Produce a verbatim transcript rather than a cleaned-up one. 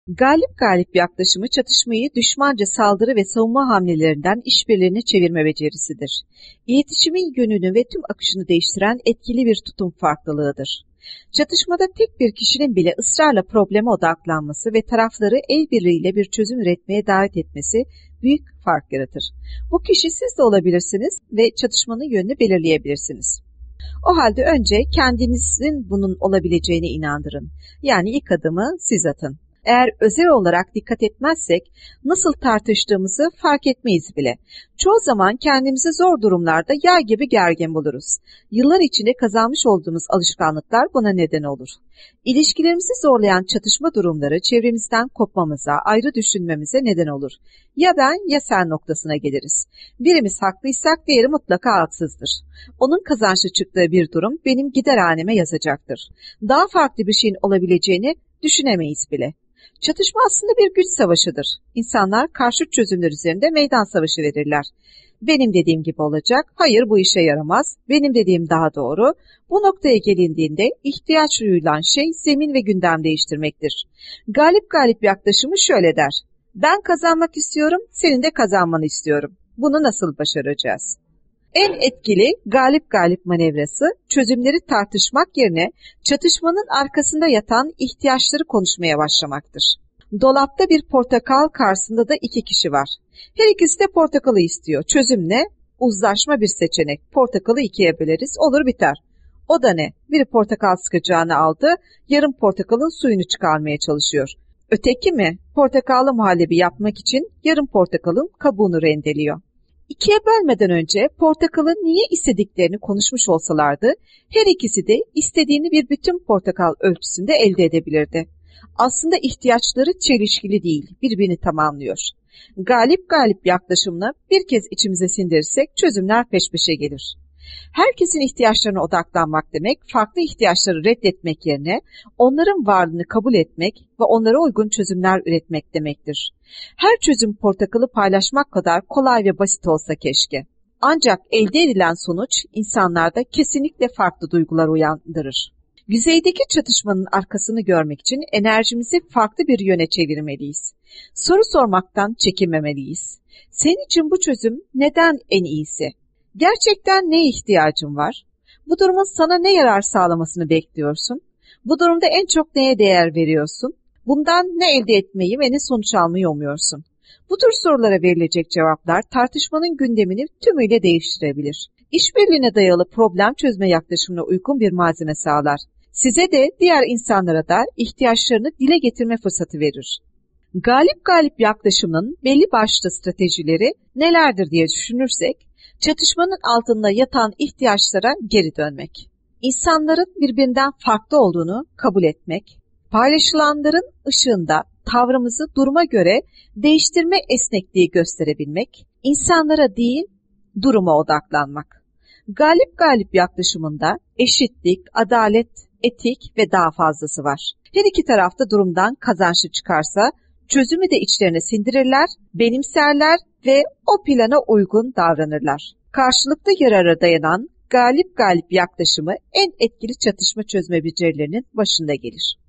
Galip galip yaklaşımı çatışmayı düşmanca saldırı ve savunma hamlelerinden işbirliğine çevirme becerisidir. İletişimin yönünü ve tüm akışını değiştiren etkili bir tutum farklılığıdır. Çatışmada tek bir kişinin bile ısrarla probleme odaklanması ve tarafları el birliğiyle bir çözüm üretmeye davet etmesi büyük fark yaratır. Bu kişi siz de olabilirsiniz ve çatışmanın yönünü belirleyebilirsiniz. O halde önce kendinizin bunun olabileceğine inandırın. Yani ilk adımı siz atın. Eğer özel olarak dikkat etmezsek nasıl tartıştığımızı fark etmeyiz bile. Çoğu zaman kendimizi zor durumlarda yağ gibi gergin buluruz. Yıllar içinde kazanmış olduğumuz alışkanlıklar buna neden olur. İlişkilerimizi zorlayan çatışma durumları çevremizden kopmamıza, ayrı düşünmemize neden olur. Ya ben ya sen noktasına geliriz. Birimiz haklıysak diğeri mutlaka haksızdır. Onun kazançlı çıktığı bir durum benim gider haneme yazacaktır. Daha farklı bir şeyin olabileceğini düşünemeyiz bile. Çatışma aslında bir güç savaşıdır. İnsanlar karşıt çözümler üzerinde meydan savaşı verirler. Benim dediğim gibi olacak, hayır bu işe yaramaz, benim dediğim daha doğru. Bu noktaya gelindiğinde ihtiyaç duyulan şey zemin ve gündem değiştirmektir. Galip galip yaklaşımı şöyle der: ben kazanmak istiyorum, senin de kazanmanı istiyorum. Bunu nasıl başaracağız? En etkili galip galip manevrası çözümleri tartışmak yerine çatışmanın arkasında yatan ihtiyaçları konuşmaya başlamaktır. Dolapta bir portakal, karşısında da iki kişi var. Her ikisi de portakalı istiyor. Çözüm ne? Uzlaşma bir seçenek. Portakalı ikiye böleriz, olur biter. O da ne? Biri portakal sıkacağını aldı, yarım portakalın suyunu çıkarmaya çalışıyor. Öteki mi? Portakallı muhallebi yapmak için yarım portakalın kabuğunu rendeliyor. İkiye bölmeden önce portakalın niye istediklerini konuşmuş olsalardı, her ikisi de istediğini bir bütün portakal ölçüsünde elde edebilirdi. Aslında ihtiyaçları çelişkili değil, birbirini tamamlıyor. Galip galip yaklaşımla bir kez içimize sindirirsek çözümler peş peşe gelir. Herkesin ihtiyaçlarına odaklanmak demek, farklı ihtiyaçları reddetmek yerine onların varlığını kabul etmek ve onlara uygun çözümler üretmek demektir. Her çözüm portakalı paylaşmak kadar kolay ve basit olsa keşke. Ancak elde edilen sonuç insanlarda kesinlikle farklı duygular uyandırır. Yüzeydeki çatışmanın arkasını görmek için enerjimizi farklı bir yöne çevirmeliyiz. Soru sormaktan çekinmemeliyiz. Senin için bu çözüm neden en iyisi? Gerçekten neye ihtiyacın var? Bu durumun sana ne yarar sağlamasını bekliyorsun? Bu durumda en çok neye değer veriyorsun? Bundan ne elde etmeyi ve ne sonuç almayı umuyorsun? Bu tür sorulara verilecek cevaplar tartışmanın gündemini tümüyle değiştirebilir. İşbirliğine dayalı problem çözme yaklaşımına uygun bir malzeme sağlar. Size de diğer insanlara da ihtiyaçlarını dile getirme fırsatı verir. Galip galip yaklaşımının belli başlı stratejileri nelerdir diye düşünürsek, çatışmanın altında yatan ihtiyaçlara geri dönmek, İnsanların birbirinden farklı olduğunu kabul etmek, paylaşılanların ışığında tavrımızı duruma göre değiştirme esnekliği gösterebilmek, insanlara değil duruma odaklanmak. Galip galip yaklaşımında eşitlik, adalet, etik ve daha fazlası var. Her iki tarafta durumdan kazançlı çıkarsa çözümü de içlerine sindirirler, benimserler ve o plana uygun davranırlar. Karşılıklı yarara dayanan galip galip yaklaşımı en etkili çatışma çözme becerilerinin başında gelir.